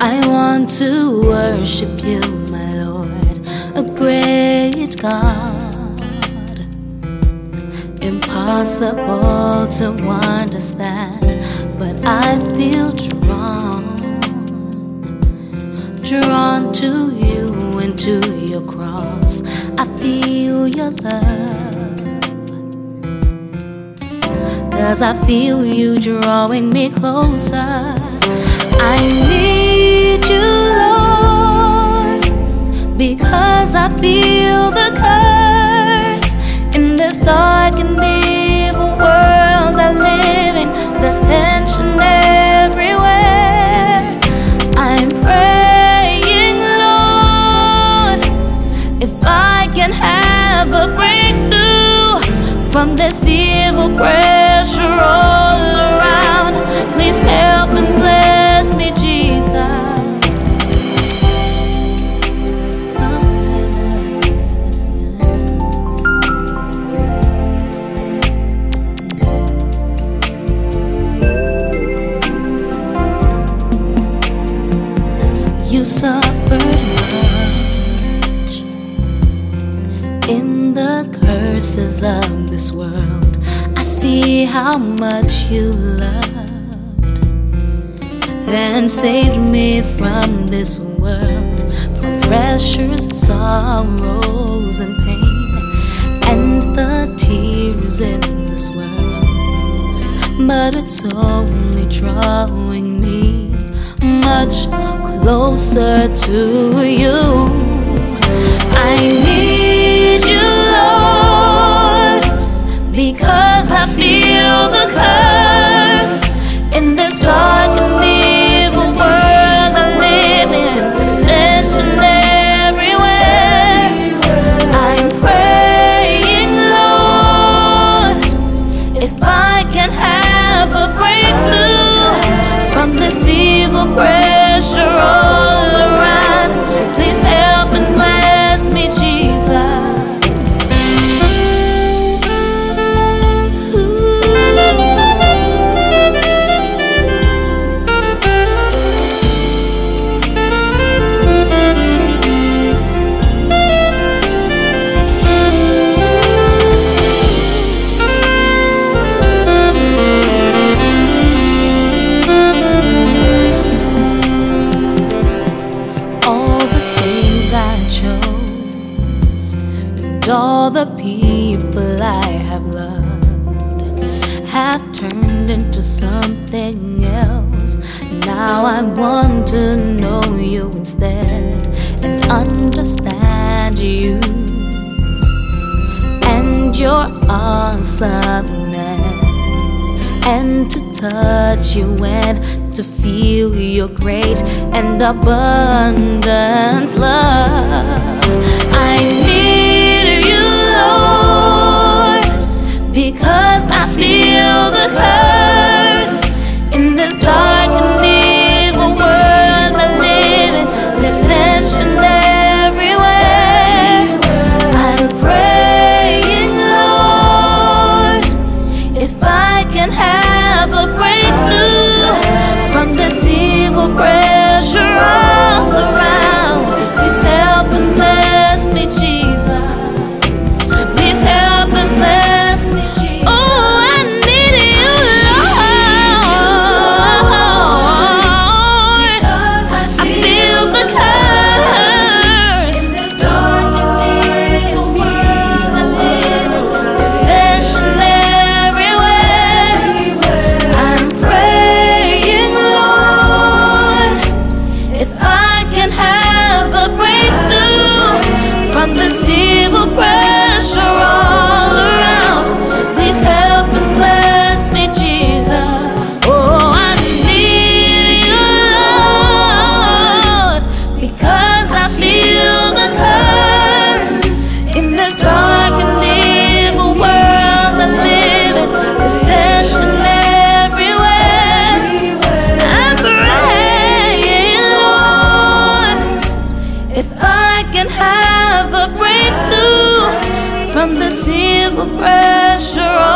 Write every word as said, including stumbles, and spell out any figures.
I want to worship you, my Lord, a great God. Impossible to understand, but I feel drawn, drawn to you and to your cross. I feel your love, 'cause I feel you drawing me closer. I need you, Lord, because I feel the curse in this dark and evil world I live in. There's tension everywhere. I'm praying, Lord, if I can have a breakthrough from this evil pressure all around. Please help and bless me, Jesus. You suffered much in the curses of this world. I see how much you loved and saved me from this world, from pressures, sorrows, and pain, and the tears in this world. But it's only drawing me much closer to you. I need you, Lord, because I feel the curse in this dark and evil world I live in. There's tension everywhere. I'm praying, Lord, if I can have a breakthrough from this evil pressure all around. Please help and bless me, Jesus. All the people I have loved have turned into something else. Now I want to know you instead and understand you and your awesomeness, and to touch you and to feel your great and abundant love. I need you, Lord, because I feel the curse in this dark and evil world I live in. There's tension everywhere. I'm praying, Lord, if I can have a breakthrough from this evil pressure all around. Please help and bless me, Jesus. Please help and bless me, Jesus. Oh, I need you, Lord, because I feel the curse in this dark and evil world I live in. There's tension everywhere. I'm praying, Lord, if I can have a breakthrough from this evil pressure all around. Please help and bless me, Jesus. Oh, I need you, Lord, because I feel the curse in this dark and evil world I live in. There's tension everywhere. I'm praying, Lord, if I can have a breakthrough from this evil pressure